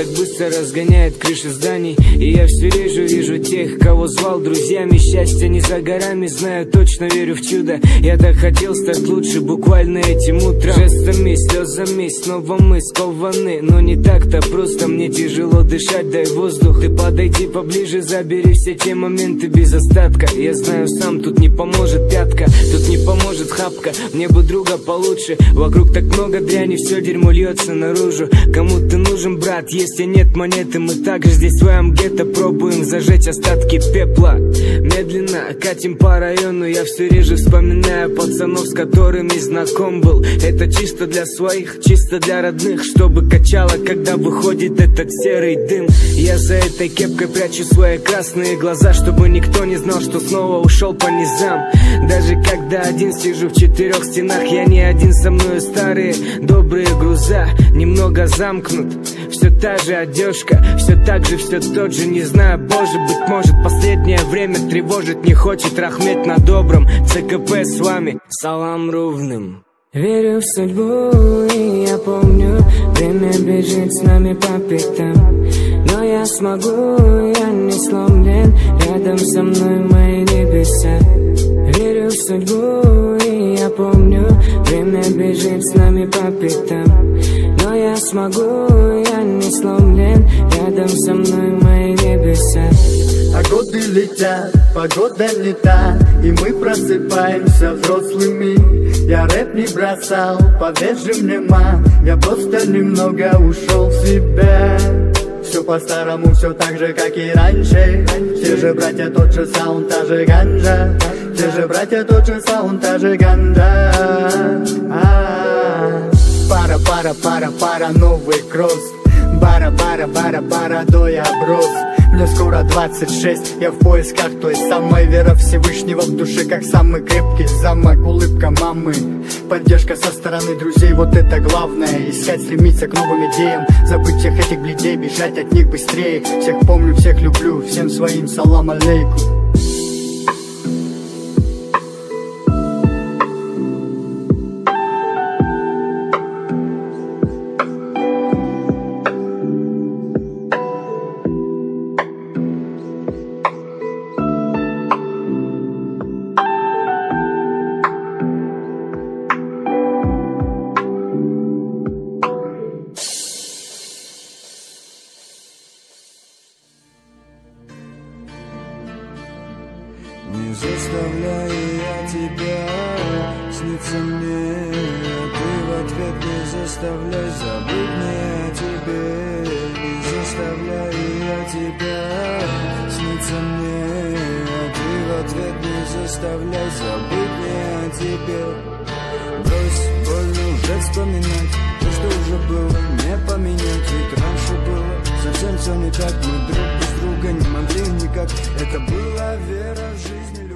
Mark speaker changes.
Speaker 1: так быстро разгоняет крыши зданий. И я все вижу тех, кого звал друзьями. Счастье не за горами, знаю, точно верю в чудо. Я так хотел стать лучше буквально этим утром. Жестами, слезами, снова мы скованы. Но не так-то просто, мне тяжело дышать, дай воздух. Ты подойди поближе, забери все те моменты без остатка. Я знаю сам, тут не поможет пятка, тут не поможет хапка. Мне бы друга получше, вокруг так много дряни, все дерьмо льется наружу. Кому ты нужен, брат, если нет монеты? Мы также здесь в своем гетто пробуем зажечь остатки пепла. Медленно катим по району, я все реже вспоминаю пацанов, с которыми знаком был. Это чисто для своих, чисто для родных, чтобы качало, когда выходит этот серый дым. Я за этой кепкой прячу свои красные глаза, чтобы никто не знал, что снова ушел по низам. Даже когда один сижу в четырех стенах, я не один, со мною старые добрые груза. Немного замкнут, все та же одежка, все так же, все тот же, не знаю, боже, быть может последнее время тревожит не хочет. Рахмет на добром, ЦКП с вами, салам ровным. Верю в судьбу, и я помню, время бежит с нами по пятам. Но я смогу, я не сломлен, рядом со мной мои небеса. Верю в судьбу, и я помню, время бежит с нами по пятам. Но я смогу, я не сломлен, рядом со мной мои небеса.
Speaker 2: А годы летят, погода не та, и мы просыпаемся взрослыми. Я рэп не бросал, поверь же мне, ма, я просто немного ушел в себя. Все по-старому, все так же, как и раньше. Те же братья, тот же саунд, та же ганджа. Те же братья, тот же саунд, та же ганджа. Пара, новый кросс. Бара, до я брос. Мне скоро 26, я в поисках той самой. Вера Всевышнего в душе, как самый крепкий замок. Улыбка мамы, поддержка со стороны друзей, вот это главное. Искать, стремиться к новым идеям, забыть всех этих бледей, бежать от них быстрее. Всех помню, всех люблю, всем своим салам алейкум.
Speaker 3: Не заставляю я тебя сниться мне, ты в ответ не заставляй забыть мне о тебе. Не заставляю я тебя сниться мне, ты в ответ не заставляй забыть мне о тебе. Брось, больно уже вспоминать то, что уже было, не поменять, ведь раньше было совсем все не так. Мы друг без друга не могли никак, это была вера в жизнь.